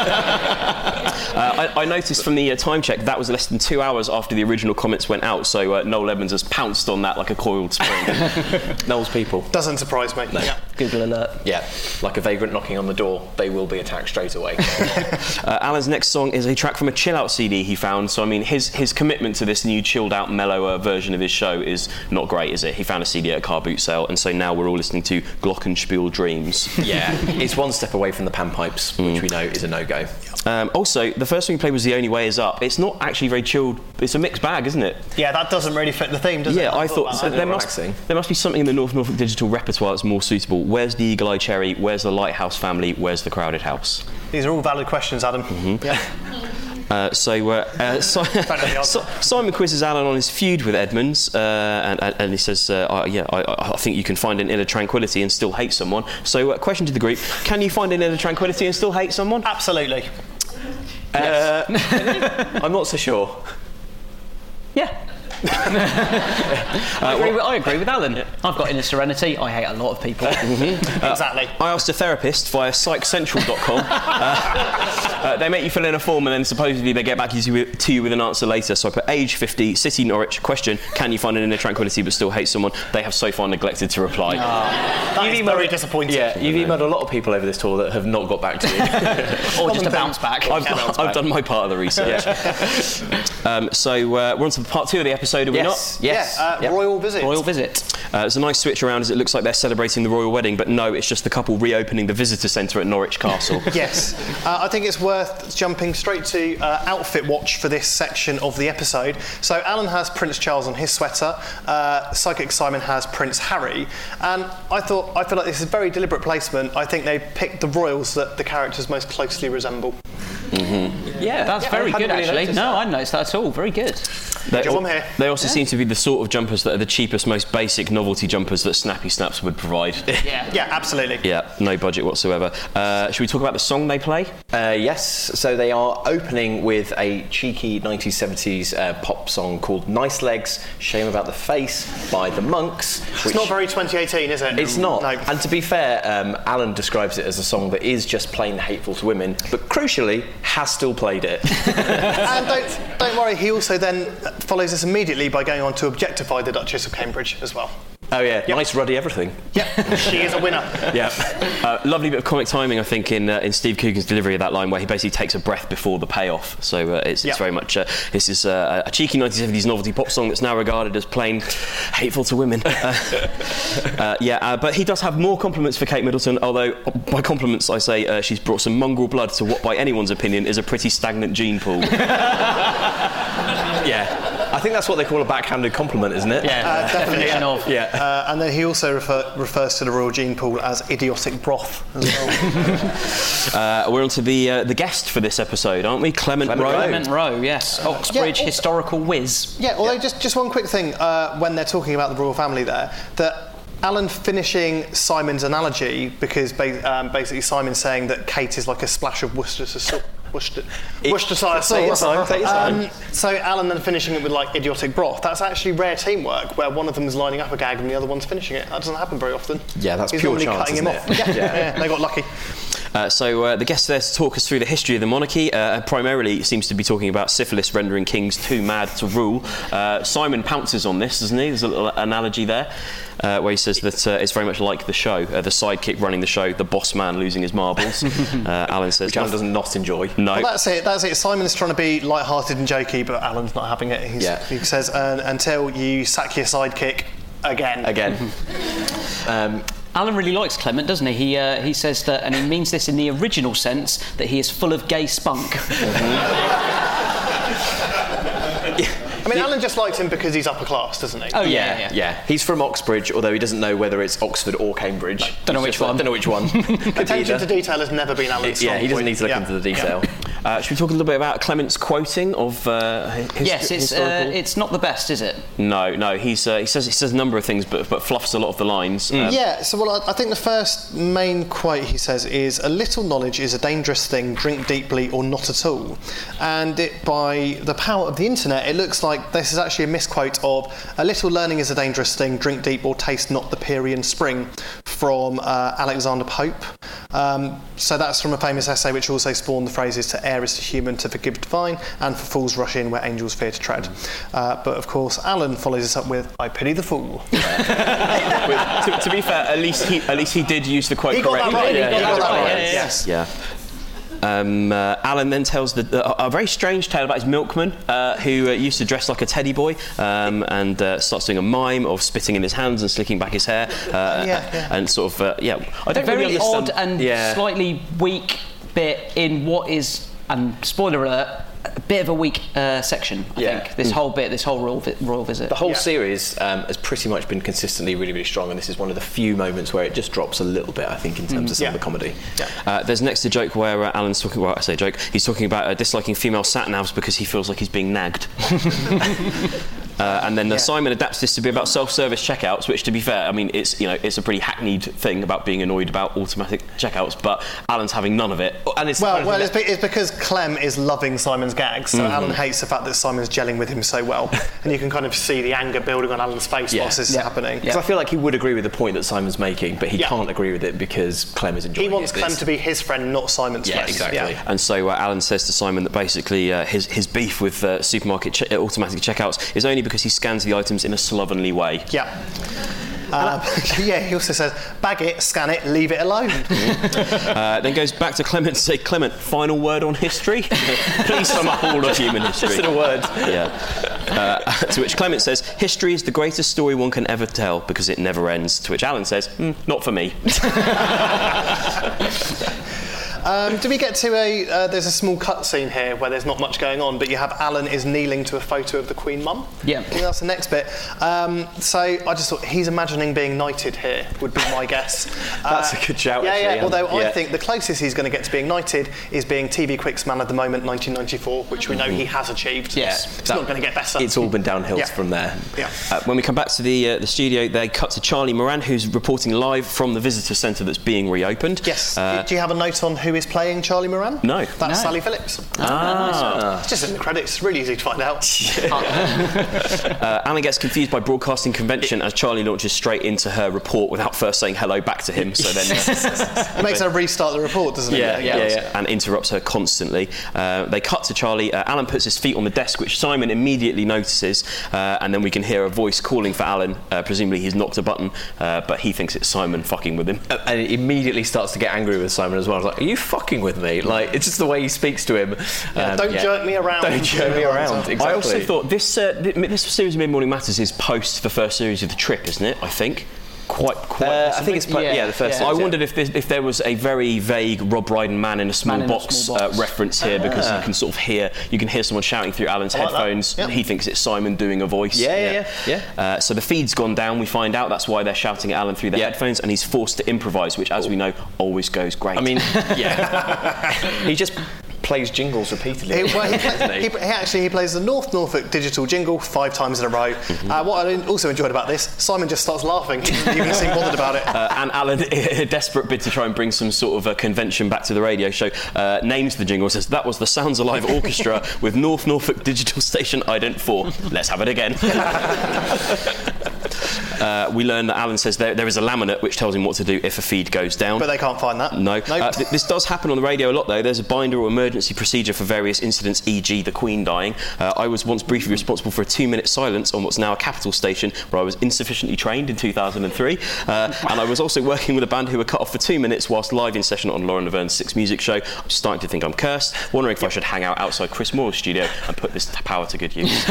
I, I noticed from the uh, time check that was less than two hours after the original comments went out, so uh, Noel Edmonds has pounced on that like a coiled spring. Noel's people. Doesn't surprise me. No. Yeah. Google alert. Yeah, like a vagrant knocking on the door, they will be attacked straight away. uh, Alan's next song is a track from a chill-out C D he found, so I mean, his his commitment to this new chilled-out, mellower version of his show is not great, is it? He found a C D at a car boot sale, and so now we're all listening to Glockenspiel Dreams. Yeah, it's one step away from the panpipes, mm. which we know is a no-go. Um, also, the first thing we played was The Only Way Is Up. It's not actually very chilled. It's a mixed bag, isn't it? Yeah, that doesn't really fit the theme, does yeah, it? Yeah, I thought, so there, must, there must be something in the North Norfolk Digital repertoire that's more suitable. Where's the Eagle Eye Cherry? Where's the Lighthouse Family? Where's the Crowded House? These are all valid questions, Adam. Mm-hmm. Yeah. Uh, so, uh, uh, so, so Simon quizzes Alan on his feud with Edmonds, uh, and, and, and he says, uh, I, "Yeah, I, I think you can find an inner tranquility and still hate someone." So, uh, question to the group: can you find an inner tranquility and still hate someone? Absolutely. Uh, I'm not so sure. Yeah. I, agree with, I agree with Alan. Yeah. I've got inner serenity. I hate a lot of people. Mm-hmm. uh, exactly. I asked a therapist via psych central dot com. uh, uh, they make you fill in a form and then supposedly they get back to you, to you with an answer later. So I put age fifty, city Norwich, question, can you find an inner tranquility but still hate someone? They have so far neglected to reply. Oh, that you've is emailed, very disappointing. Yeah, you've emailed a lot of people over this tour that have not got back to you. or just a bounce back. I've, yeah, bounce I've back. done my part of the research. Yeah. um, so uh, we're on to part two of the episode, are we yes. not? Yes. Yes. Uh, yep. Royal visit. Royal visit. Uh, there's a nice switch around as it looks like they're celebrating the royal wedding, but no, it's just the couple reopening the visitor centre at Norwich Castle. Yes. Uh, I think it's worth jumping straight to uh, outfit watch for this section of the episode. So Alan has Prince Charles on his sweater, uh, Psychic Simon has Prince Harry, and I thought, I feel like this is very deliberate placement. I think they picked the royals that the characters most closely resemble. Mm-hmm. Yeah, that's yeah, very good really actually. No, that. I didn't notice that at all. Very good. They, Job here. they also yeah. seem to be the sort of jumpers that are the cheapest, most basic novelty jumpers that Snappy Snaps would provide. Yeah, yeah, absolutely. Yeah, no budget whatsoever. Uh, should we talk about the song they play? Uh, yes, so they are opening with a cheeky nineteen seventies uh, pop song called Nice Legs, Shame About the Face by the Monks. It's not very twenty eighteen, is it? It's not. No. And to be fair, um, Alan describes it as a song that is just plain hateful to women, but crucially has still played it. And don't, don't worry, he also then follows this immediately by going on to objectify the Duchess of Cambridge as well. Oh yeah, yep. Nice ruddy everything. Yep, she is a winner. Yeah, uh, lovely bit of comic timing, I think, in uh, in Steve Coogan's delivery of that line, where he basically takes a breath before the payoff. So uh, it's, yep. it's very much uh, this is uh, a cheeky nineteen seventies novelty pop song that's now regarded as plain hateful to women. Uh, uh, yeah, uh, but he does have more compliments for Kate Middleton. Although by compliments I say uh, she's brought some mongrel blood to what, by anyone's opinion, is a pretty stagnant gene pool. Yeah. I think that's what they call a backhanded compliment, isn't it? Yeah, uh, definitely. Yeah. Of. Yeah. Uh, and then he also refer, refers to the royal gene pool as idiotic broth as well. uh, we're on to the uh, the guest for this episode, aren't we? Clement, Clement Rowe. Rowe. Clement Rowe, yes. Oxbridge yeah, historical whiz. Yeah, although yeah. just just one quick thing uh, when they're talking about the royal family there, that Alan finishing Simon's analogy because ba- um, basically Simon's saying that Kate is like a splash of Worcestershire sauce. Worcester, Worcestershire sauce. Um, so Alan then finishing it with like idiotic broth. That's actually rare teamwork where one of them is lining up a gag and the other one's finishing it. That doesn't happen very often. Yeah, that's He's pure normally chance, cutting him isn't off. it? Yeah, yeah. yeah, they got lucky. Uh, so uh, the guest there to talk us through the history of the monarchy. Uh, primarily seems to be talking about syphilis rendering kings too mad to rule. Uh, Simon pounces on this, doesn't he? There's a little analogy there uh, where he says that uh, it's very much like the show. Uh, the sidekick running the show, the boss man losing his marbles. uh, Alan says... Which Alan does not enjoy. No. Well, that's it. That's it. Simon's trying to be light-hearted and jokey, but Alan's not having it. He's, yeah. He says, uh, until you sack your sidekick again. Again. um, Alan really likes Clement, doesn't he? He uh, he says that, and he means this in the original sense, that he is full of gay spunk. Mm-hmm. I mean, Alan just likes him because he's upper class, doesn't he? Oh, Yeah, yeah, yeah, yeah. He's from Oxbridge, although he doesn't know whether it's Oxford or Cambridge. Don't know He's which just like, one. Don't know which one. Could be Attention either. to detail has never been Alan's Yeah, strong he doesn't point. need to look Yeah. into the detail. Uh, should we talk a little bit about Clement's quoting of uh, his Yes, it's uh, historical? it's not the best, is it? No, no. He's uh, he says he says a number of things, but but fluffs a lot of the lines. Um, Yeah, so well, I, I think the first main quote he says is, "A little knowledge is a dangerous thing, drink deeply or not at all." And it, by the power of the internet, it looks like this is actually a misquote of, "A little learning is a dangerous thing, drink deep or taste not the Pierian spring," from uh, Alexander Pope. Um, so that's from a famous essay which also spawned the phrases "to err is to human, to forgive divine," and "for fools rush in where angels fear to tread." Uh, but of course, Alan follows this up with, "I pity the fool." With- to, to be fair, at least he at least he did use the quote He got that correctly. right, he Yeah, got yeah, that yeah. right, Yeah. yes. Yeah. Um, uh, Alan then tells the, the, a very strange tale about his milkman uh, who uh, used to dress like a teddy boy um, and uh, starts doing a mime of spitting in his hands and slicking back his hair uh, Yeah, yeah. and sort of uh, yeah. I don't Very really understand. odd and yeah. slightly weak bit in what is, and spoiler alert, a bit of a weak uh, section, I Yeah. think. This Mm. whole bit, this whole royal, vi- royal visit. The whole Yeah. series um, has pretty much been consistently really, really strong, and this is one of the few moments where it just drops a little bit, I think, in terms of some Yeah. of the comedy. Uh, there's next a joke where uh, Alan's talking. Well, I say joke. He's talking about uh, disliking female sat navs because he feels like he's being nagged. Uh, and then uh, Simon adapts this to be about self-service checkouts, which, to be fair, I mean, it's you know it's a pretty hackneyed thing about being annoyed about automatic checkouts, but Alan's having none of it. And it's Well, well, it's, be- it's because Clem is loving Simon's gags, so Mhm. Alan hates the fact that Simon's gelling with him so well, and you can kind of see the anger building on Alan's face Yeah. whilst this is happening. Because I feel like he would agree with the point that Simon's making, but he Yeah. can't agree with it because Clem is enjoying He wants it. Clem to be his friend, not Simon's Yeah, friend. exactly. And so uh, Alan says to Simon that basically uh, his his beef with uh, supermarket che- uh, automatic checkouts is only because he scans the items in a slovenly way. Yeah. Um, yeah, he also says, bag it, scan it, leave it alone. Uh, then goes back to Clement to say, Clement, final word on history? Please sum up all of human history. Just in a word. Yeah. Uh, to which Clement says, history is the greatest story one can ever tell because it never ends. To which Alan says, mm, not for me. Um, do we get to a... Uh, there's a small cut scene here where there's not much going on, but you have Alan is kneeling to a photo of the Queen Mum. Yeah. I think that's the next bit. Um, so I just thought he's imagining being knighted here, would be my guess. That's a good shout, Yeah, actually, yeah. Although yeah. I think the closest he's going to get to being knighted is being T V Quick's Man of the Moment nineteen ninety-four, which we know he has achieved. Yeah. It's, it's not going to get better. It's all been downhill Yeah. from there. Yeah. Uh, when we come back to the uh, the studio, they cut to Charlie Moran, who's reporting live from the visitor centre that's being reopened. Yes. Uh, Do you have a note on who is playing Charlie Moran? No. That's No. Sally Phillips. Ah. It's just in the credits. It's really easy to find out. Uh, Alan gets confused by broadcasting convention as Charlie launches straight into her report without first saying hello back to him. So then, uh, It makes her restart the report, doesn't it? yeah, yeah, yeah, and interrupts her constantly. Uh, they cut to Charlie. Uh, Alan puts his feet on the desk, which Simon immediately notices, uh, and then we can hear a voice calling for Alan. Uh, presumably, he's knocked a button, uh, but he thinks it's Simon fucking with him. Uh, and he immediately starts to get angry with Simon as well. I was like, are you fucking with me? Like, it's just the way he speaks to him. Yeah, Um, don't yeah. jerk me around. Don't jerk me around. Exactly. I also thought this uh, th- this series of Mid Morning Matters is post the first series of The Trip, isn't it? I think. Quite, quite. Uh, I think it's po- Yeah, yeah, the first. yeah. I series, yeah. wondered if, this, if there was a very vague Rob Brydon man in a small Man in a box, small box. Uh, reference here because Ah. you can sort of hear you can hear someone shouting through Alan's I like that. headphones. Yep. He thinks it's Simon doing a voice. Yeah, yeah, yeah, yeah. Uh, so the feed's gone down. We find out that's why they're shouting at Alan through their Yeah. headphones, and he's forced to improvise, which, as we know, always goes great. I mean, yeah. He just plays jingles repeatedly. He, well, he, doesn't play, he, he actually he plays the North Norfolk digital jingle five times in a row. Mm-hmm. Uh, what I also enjoyed about this, Simon just starts laughing. He doesn't even seem bothered about it. Uh, and Alan, in a desperate bid to try and bring some sort of a convention back to the radio show, uh, names the jingle, says that was the Sounds Alive Orchestra with North Norfolk Digital Station Ident four. Let's have it again. uh, we learn that Alan says there, there is a laminate which tells him what to do if a feed goes down. But they can't find that. No. Nope. Uh, th- this does happen on the radio a lot, though. There's a binder or emergency procedure for various incidents, for example the Queen dying. Uh, I was once briefly responsible for a two-minute silence on what's now a capital station where I was insufficiently trained in two thousand three. Uh, and I was also working with a band who were cut off for two minutes whilst live in session on Lauren Laverne's Six Music Show. I'm starting to think I'm cursed, wondering if I should hang out outside Chris Moore's studio and put this power to good use.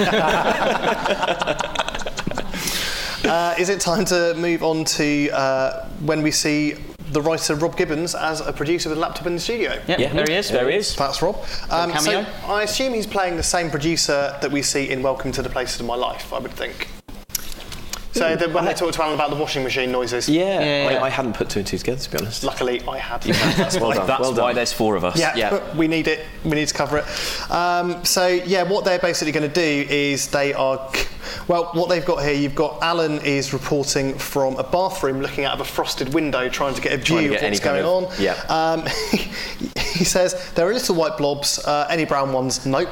Uh, is it time to move on to uh, when we see the writer Rob Gibbons as a producer with a laptop in the studio. Yep, yeah, there he is. There he is. That's Rob. Um, cameo. so I assume he's playing the same producer that we see in Welcome to the Places of My Life, I would think. So the, when they talked to Alan about the washing machine noises. Yeah, Yeah, yeah. I, I hadn't put two and two together, to be honest. Luckily, I had. That's well done. That's well why done. there's four of us. Yeah, Yeah. we need it. We need to cover it. Um, so yeah, what they're basically going to do is they are, well, what they've got here. You've got Alan is reporting from a bathroom, looking out of a frosted window, trying to get a Trying to view of get any what's going kind on. of- yeah. Um, he says there are little white blobs. Uh, any brown ones? Nope.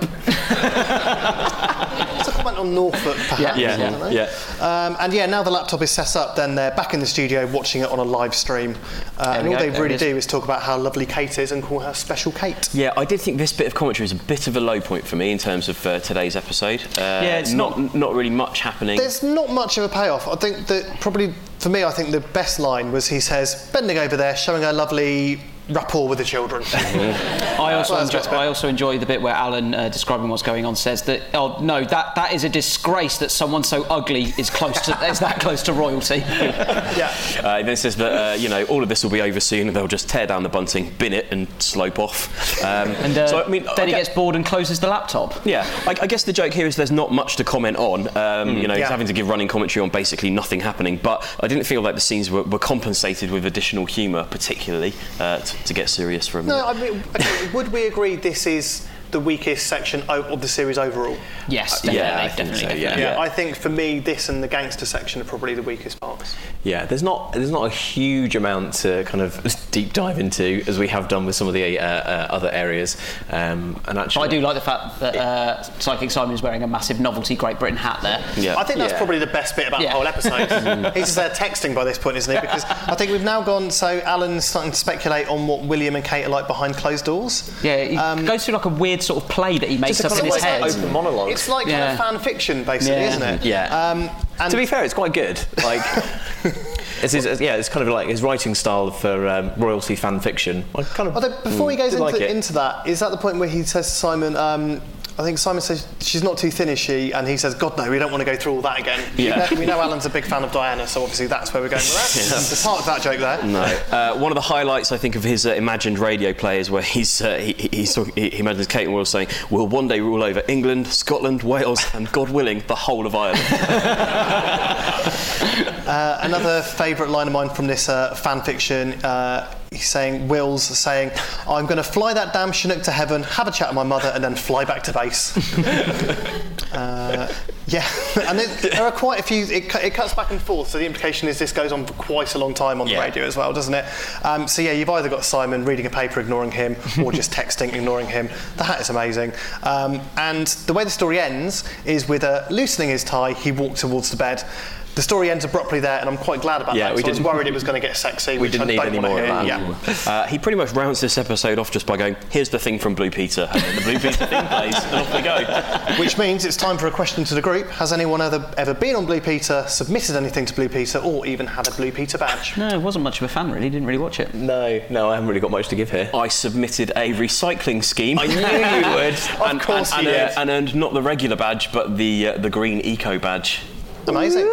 It's a comment on Norfolk, perhaps. Yeah, I don't know. yeah. Um, and yeah, now the laptop is set up, then they're back in the studio watching it on a live stream. Uh, and we all go, they there really it is. do is talk about how lovely Kate is and call her Special Kate. Yeah, I did think this bit of commentary was a bit of a low point for me in terms of uh, today's episode. Uh, Yeah, it's not not really much happening. There's not much of a payoff. I think that probably, for me, I think the best line was he says, bending over there, showing her lovely rapport with the children. I also Well, that's enjoy, best bit. I also enjoy the bit where Alan, uh, describing what's going on, says that, oh no, that, that is a disgrace that someone so ugly is close to is that close to royalty. Yeah. Uh, then says that uh, you know all of this will be over soon, and they'll just tear down the bunting, bin it, and slope off. Um, And uh, so I mean, then I he get- gets bored and closes the laptop. Yeah, I, I guess the joke here is there's not much to comment on. Um, you know, he's Yeah. having to give running commentary on basically nothing happening. But I didn't feel like the scenes were, were compensated with additional humour, particularly uh, to, to get serious for a minute. No, I mean, okay, would we agree this is the weakest section o- of the series overall? Yes, Uh, definitely, yeah, I think definitely, so, definitely. yeah. Yeah, I think for me, this and the gangster section are probably the weakest parts. Yeah, there's not there's not a huge amount to kind of deep dive into as we have done with some of the uh, uh, other areas. Um, and actually, I do like the fact that uh, Psychic Simon is wearing a massive novelty Great Britain hat there. Yeah. I think that's Yeah. probably the best bit about Yeah. the whole episode. He's just there texting by this point, isn't he? Because I think we've now gone, so Alan's starting to speculate on what William and Kate are like behind closed doors. Yeah, he Um, goes through like a weird sort of play that he makes Just a up in kind his of head. like open monologue. It's like Yeah. kind of fan fiction, basically, Yeah. isn't it? Yeah. Um, and to be fair, it's quite good. Like, it's his, yeah, it's kind of like his writing style for um, royalty fan fiction. I kind of. although before he mm, goes did into, like it. into that, is that the point where he says to Simon, um, I think Simon says, she's not too thin, is she? And he says, God, no, we don't want to go through all that again. Yeah. We know, we know Alan's a big fan of Diana, so obviously that's where we're going with that. There's part of that joke there. No. Uh, one of the highlights, I think, of his uh, imagined radio play is where he's uh, he, he's talking, he, he imagines Kate and Will saying, "We'll one day rule over England, Scotland, Wales, and God willing, the whole of Ireland." Uh, another favourite line of mine from this uh, fan fiction, uh, he's saying, Will's saying, I'm going to fly that damn Chinook to heaven, have a chat with my mother, and then fly back to base. uh, yeah, and it, there are quite a few, it, cu- it cuts back and forth, so the implication is this goes on for quite a long time on the Yeah. radio as well, doesn't it? Um, so yeah, you've either got Simon reading a paper, ignoring him, or just texting, ignoring him. The hat is amazing. Um, and the way the story ends is with uh, loosening his tie, he walked towards the bed. The story ends abruptly there, and I'm quite glad about Yeah, that. we because I was didn't- worried it was going to get sexy. we which didn't I need don't any wanna more of hear. that. Yeah. Uh, he pretty much rounds this episode off just by going, "Here's the thing from Blue Peter," and then the Blue Peter thing plays, and off we go. Which means it's time for a question to the group. Has anyone ever, ever been on Blue Peter, submitted anything to Blue Peter, or even had a Blue Peter badge? No, I wasn't much of a fan really, didn't really watch it. No, no, I haven't really got much to give here. I submitted a recycling scheme. I knew you would. and, Of course and, you and, uh, did. and earned not the regular badge, but the uh, the green eco badge. Amazing.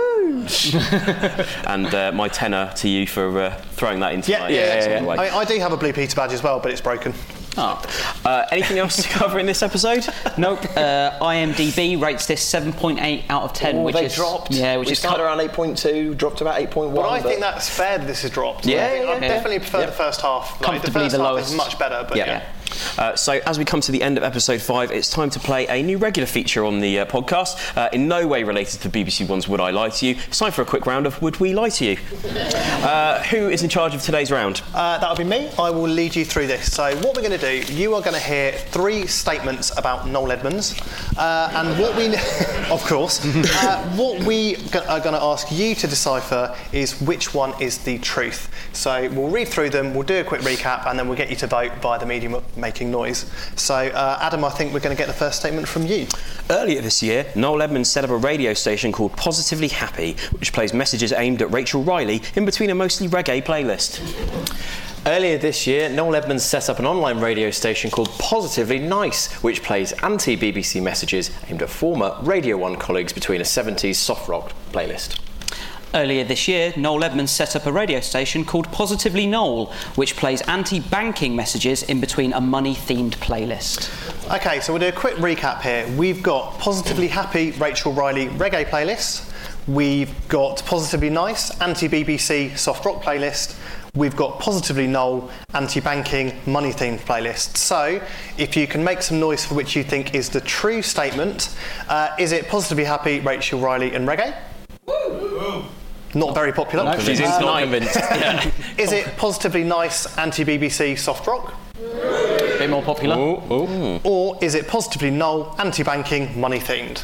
And uh, my tenner to you for uh, throwing that into Yeah, my yeah, uh, yeah. away. I, I do have a Blue Peter badge as well, but it's broken. Oh. Uh, anything else to cover in this episode? Nope. Uh, IMDb rates this seven point eight out of ten, Oh, which they is dropped. Yeah, which we is started cut- around eight point two, dropped to about eight point one. But I think that's fair that this has dropped. Yeah, I think yeah, I yeah. definitely prefer Yeah. the first half. Like, the Comfortably first the half lowest. is much better, but Yeah. yeah. Uh, so as we come to the end of episode five, it's time to play a new regular feature on the uh, podcast, uh, in no way related to B B C One's Would I Lie to You. It's time for a quick round of Would We Lie to You? Uh, who is in charge of today's round? Uh, that'll be me. I will lead you through this. So what we're going to do, you are going to hear three statements about Noel Edmonds, uh, and what we, of course, uh, what we go- are going to ask you to decipher is which one is the truth. So we'll read through them, we'll do a quick recap, and then we'll get you to vote via the medium of making noise. So uh, Adam, I think we're going to get the first statement from you. Earlier this year, Noel Edmonds set up a radio station called Positively Happy, which plays messages aimed at Rachel Riley in between a mostly reggae playlist. Earlier this year, Noel Edmonds set up an online radio station called Positively Nice, which plays anti-B B C messages aimed at former Radio one colleagues between a seventies soft rock playlist. Earlier this year, Noel Edmonds set up a radio station called Positively Noel, which plays anti-banking messages in between a money-themed playlist. Okay, so we'll do a quick recap here. We've got Positively Happy Rachel Riley reggae playlist. We've got Positively Nice anti-B B C soft rock playlist. We've got Positively Noel anti-banking money-themed playlist. So, if you can make some noise for which you think is the true statement, uh, is it Positively Happy Rachel Riley and reggae? Woo! Not very popular. No, she's uh, not convinced. Yeah. Is it Positively Nice anti-B B C soft rock? A bit more popular. Ooh, ooh. Or is it Positively Noel anti-banking money-themed?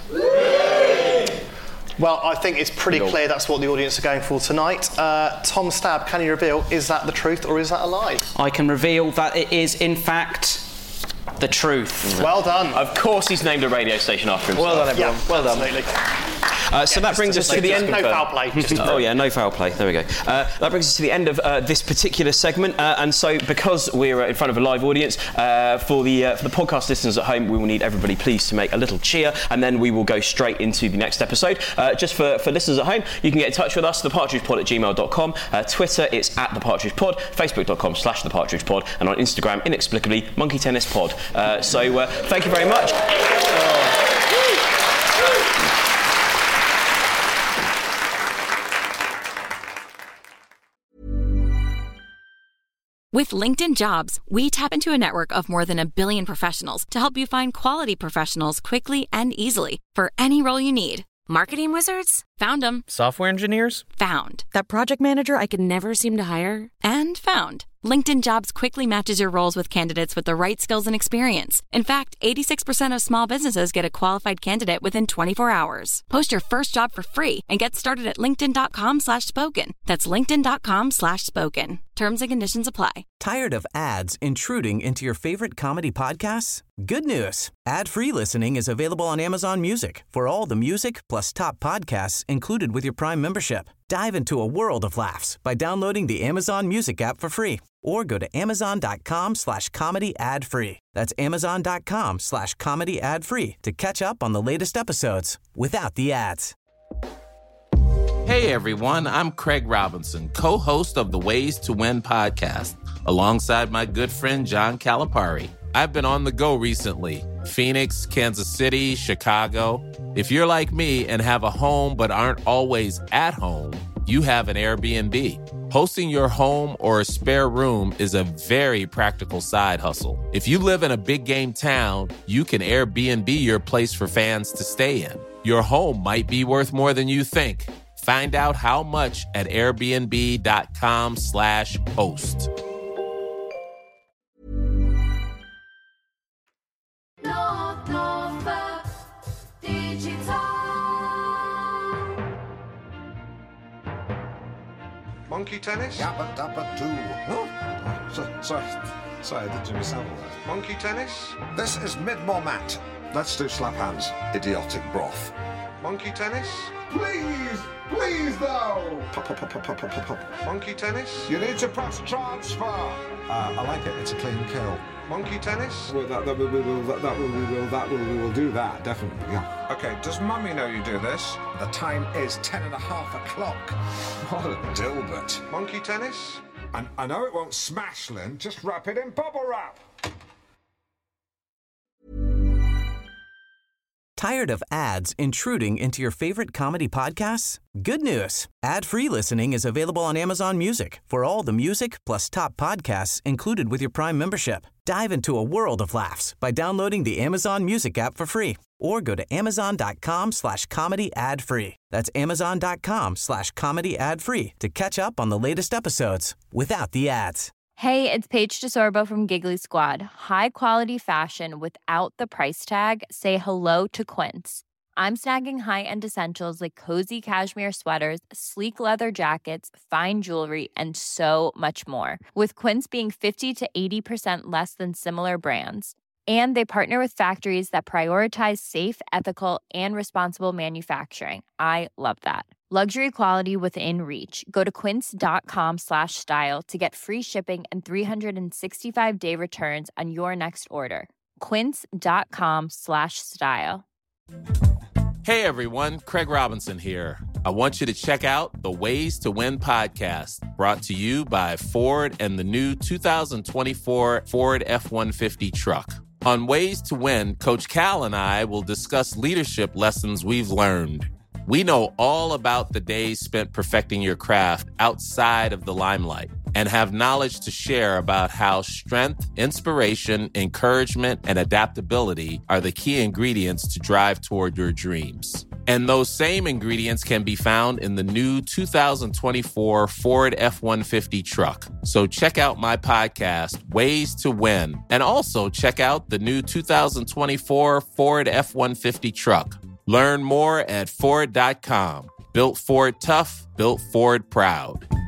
Well, I think it's pretty No. clear that's what the audience are going for tonight. Uh, Tom Stab, can you reveal, is that the truth or is that a lie? I can reveal that it is, in fact, the truth. Well done. Of course he's named a radio station after himself. Well done, everyone. Yeah, well done. absolutely. Uh, so Yeah, that brings us just to the just end. No foul play. Just Oh yeah, no foul play. There we go. Uh, that brings us to the end of uh, this particular segment. Uh, and so, because we're in front of a live audience, uh, for the uh, for the podcast listeners at home, we will need everybody, please, to make a little cheer, and then we will go straight into the next episode. Uh, just for, for listeners at home, you can get in touch with us, the partridge pod at gmail dot com. Uh, Twitter, it's at the partridge pod. Facebook dot com slash the partridge pod, and on Instagram, inexplicably, Monkey Tennis Pod. Uh, so, uh, thank you very much. With LinkedIn Jobs, we tap into a network of more than a billion professionals to help you find quality professionals quickly and easily for any role you need. Marketing wizards? Found them. Software engineers? Found. That project manager I could never seem to hire? And found. LinkedIn Jobs quickly matches your roles with candidates with the right skills and experience. In fact, eighty-six percent of small businesses get a qualified candidate within twenty-four hours. Post your first job for free and get started at linkedin.com slash spoken. That's linkedin.com slash spoken. Terms and conditions apply. Tired of ads intruding into your favorite comedy podcasts? Good news. Ad-free listening is available on Amazon Music for all the music plus top podcasts included with your Prime membership. Dive into a world of laughs by downloading the Amazon Music app for free or go to amazon.com slash comedy ad free. That's amazon.com slash comedy ad free to catch up on the latest episodes without the ads. Hey everyone, I'm Craig Robinson, co-host of the Ways to Win podcast, alongside my good friend John Calipari. I've been on the go recently. Phoenix, Kansas City, Chicago. If you're like me and have a home but aren't always at home, you have an Airbnb. Hosting your home or a spare room is a very practical side hustle. If you live in a big game town, you can Airbnb your place for fans to stay in. Your home might be worth more than you think. Find out how much at airbnb.com slash host. North, Norfolk, Digital. Monkey tennis? Yabba dabba doo. Oh, so, sorry, sorry, the Jimmy Savile there. Monkey tennis? This is mid-more mat. Let's do slap hands. Idiotic broth. Monkey tennis? Please, please though. Pop, pop, pop, pop, pop, pop, pop. Monkey tennis? You need to press transfer. Uh, I like it. It's a clean kill. Monkey tennis? Well, that, that, we will, that, that will, we will, that will, we will do that, definitely, yeah. Okay, does Mummy know you do this? The time is ten and a half o'clock. What a dilbert. Monkey tennis? And I know it won't smash, Lynn. Just wrap it in bubble wrap. Tired of ads intruding into your favorite comedy podcasts? Good news. Ad-free listening is available on Amazon Music for all the music plus top podcasts included with your Prime membership. Dive into a world of laughs by downloading the Amazon Music app for free or go to amazon.com slash comedy ad free. That's amazon.com slash comedy ad free to catch up on the latest episodes without the ads. Hey, it's Paige DeSorbo from Giggly Squad. High quality fashion without the price tag. Say hello to Quince. I'm snagging high-end essentials like cozy cashmere sweaters, sleek leather jackets, fine jewelry, and so much more. With Quince being fifty to eighty percent less than similar brands. And they partner with factories that prioritize safe, ethical, and responsible manufacturing. I love that. Luxury quality within reach. Go to quince.com slash style to get free shipping and three sixty-five day returns on your next order. Quince.com slash style. Hey everyone, Craig Robinson here. I want you to check out the Ways to Win podcast, brought to you by Ford and the new two thousand twenty-four Ford F one fifty truck. On Ways to Win, Coach Cal and I will discuss leadership lessons we've learned. We know all about the days spent perfecting your craft outside of the limelight and have knowledge to share about how strength, inspiration, encouragement, and adaptability are the key ingredients to drive toward your dreams. And those same ingredients can be found in the new two thousand twenty-four Ford F one fifty truck. So check out my podcast, Ways to Win, and also check out the new two thousand twenty-four Ford F one fifty truck. Learn more at Ford dot com. Built Ford tough, built Ford proud.